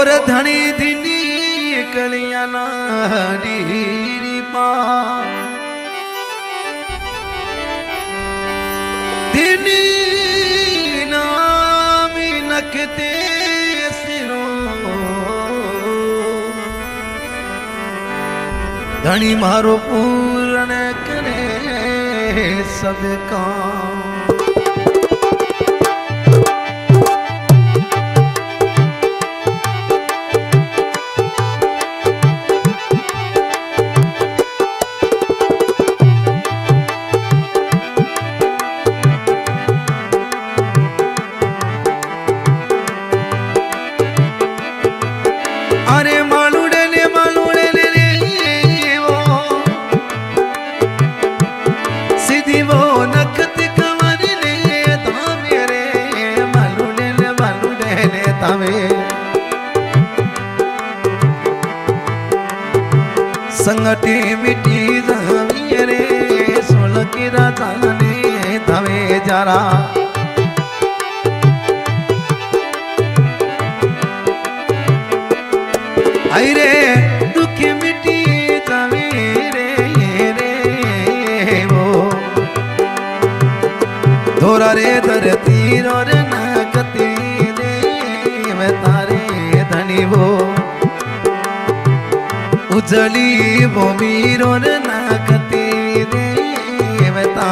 और धनी धीनी कलिया नारी पा धीनी नामी नखते सिरो धनी मारो पूर्ण करे सब काम संगठी मिटी जावी रे सोलकी राजा ने तवे जरा आई रे दुखी मिटी जावी रे वो थोड़ा रे धरती और नगती दे मैं तारे धनी वो उजली वो मीरो नाकती देवता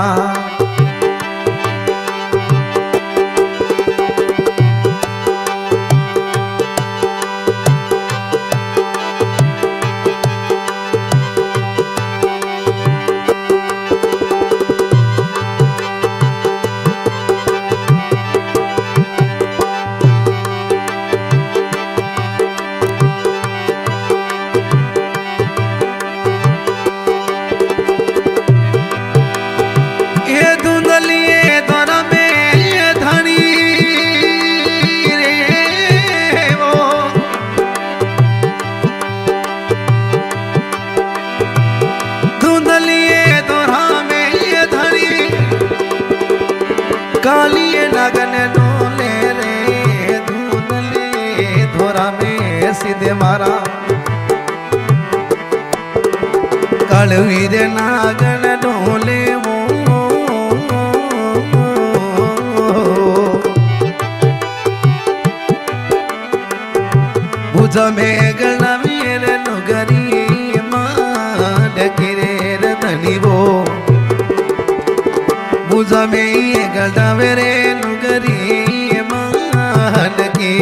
कालिए नगन डोले रे धूनले धोरा में सीधे मारा कालवीर नागन डोले वो भुज में गणवीर नुगरी मान गिरेर धनी वो भुजा में गलदावेरे नुगरी मान के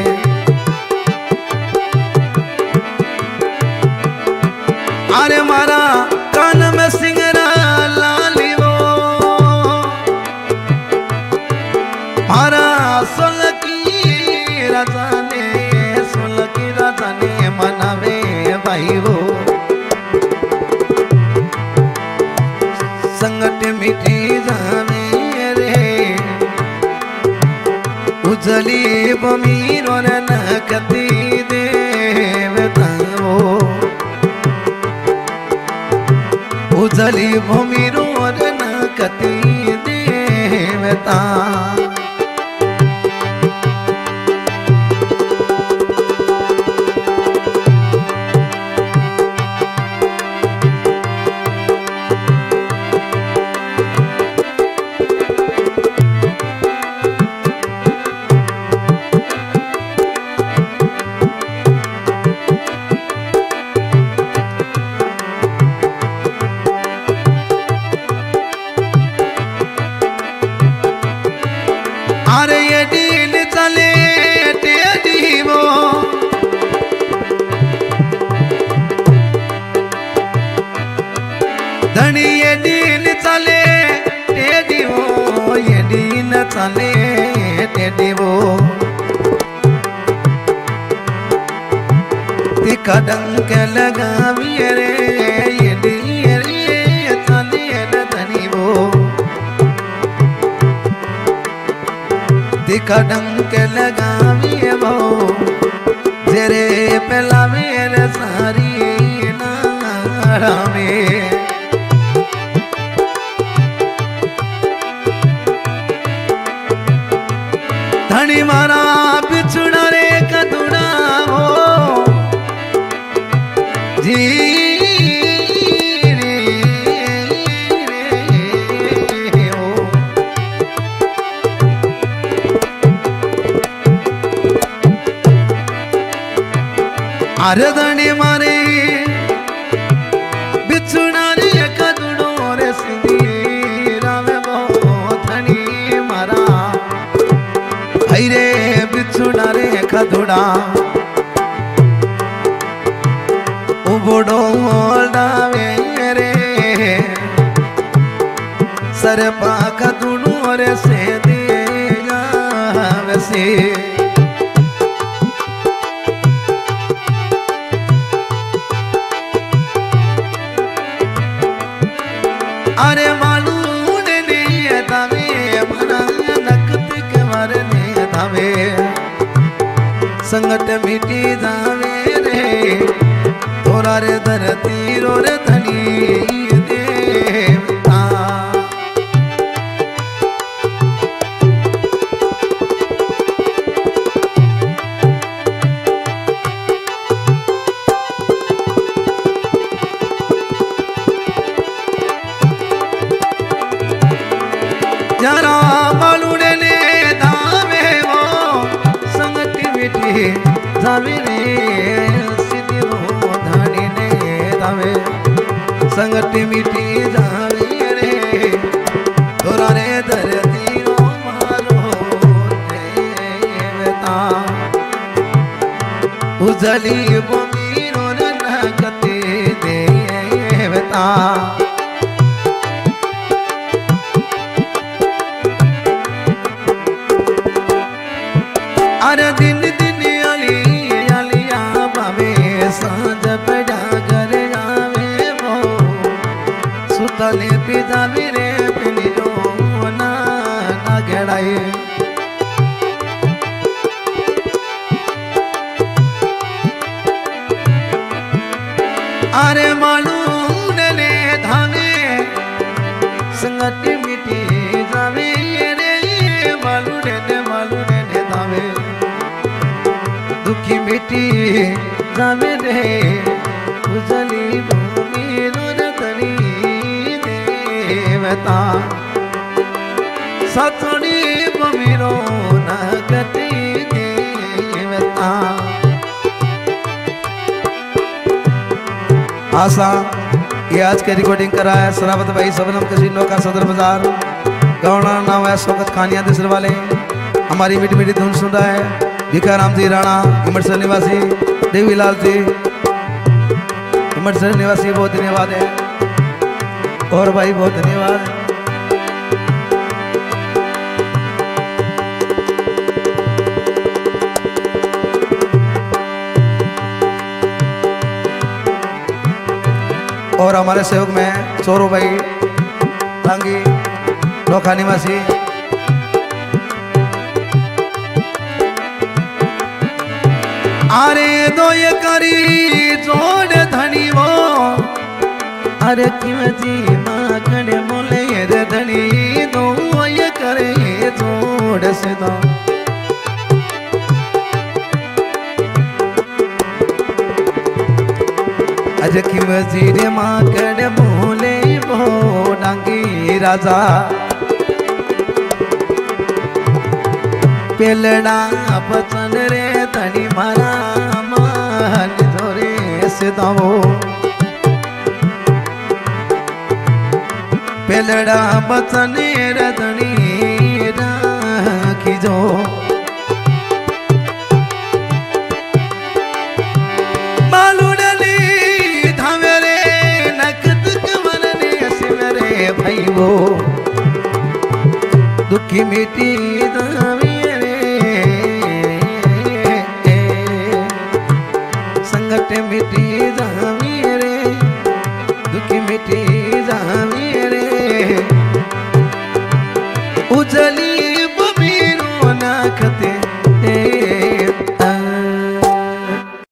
अरे मारा कान में सिंगरा लाली वो मारा सोलकी राजा ने मनावे भाई वो संगठ मिठी जावे रे उजली बमीरो नकती देवता वो उजली बमीरो नकती देवता अरे ये डील चले टेडी वो धनी ये डील चले टेडी वो ये डील चले टेडी वो तिका डंक लगावी रे ये डील चले धनी वो तिका डंक लगावी वो तेरे पहला मेरे सारी नारा में धनी मारा बिछुड़ा रे कदुड़ा अरे धनी मारे बिछुड़ा रे कदुड़ो रे सिंधी रावे वो धनी मारा रे बिछुड़ा रे कदुड़ा उबड़ो डावे रे सर पाक दुनू रे से दिया वैसे अरे मालूम ने दावे मना नकत के मरने दावे संगत मिटी जावे रे तोरा रे धरती रो रे धनी देवता जरा मालूने ने दावे वो संगत मिटी जावे रे सिद्धि वो धनी ने दावे संगत मिटी जावे रे तोरा रे धरती रो मारो देवता उजली भूमि रो नगति देवता अरे दिन दिन अली अलिया बाबे सांझ पड़ा कर जावे वो सुतले पिजावे रे पिनी रो ना गड़ाए अरे मालूम ने धामे संगत मिटी जावे रे मालूम ने धामे दुखी मिटी जावे रे उजली भूमि रुदनी देवता सतड़ी भूमि रो नगति देवता आशा ये आज के रिकॉर्डिंग करा है सरावत भाई सबनम कसीनो का सदर बाजार गाँव नाम है शौकत खानिया दूसरे वाले हमारी मीठी मीठी धुन सुन रहा है भिखाराम जी राणा हिमटसर निवासी देवीलाल जी हिमटसर निवासी बहुत धन्यवाद है और भाई बहुत धन्यवाद और हमारे सहयोग में चोरो भाई टांगी नौखा निवासी अरे दो ये करी जोड़ धनी वो अरे क्यों जी माँ कने बोले रे धनी दो ये करे जोड़ से दो अरे क्यों जी रे माँ कने बोले वो डांगी राजा पेलड़ा बचन रे धनी मारा मान जोरे से दो पेलड़ा बचन रे धनी राखी जो मालूडली धामे रे नकद कमरने सिमरे भाई वो दुखी मिटी धामी मिटी जावी रे दुखी मिटी जावी रे उजली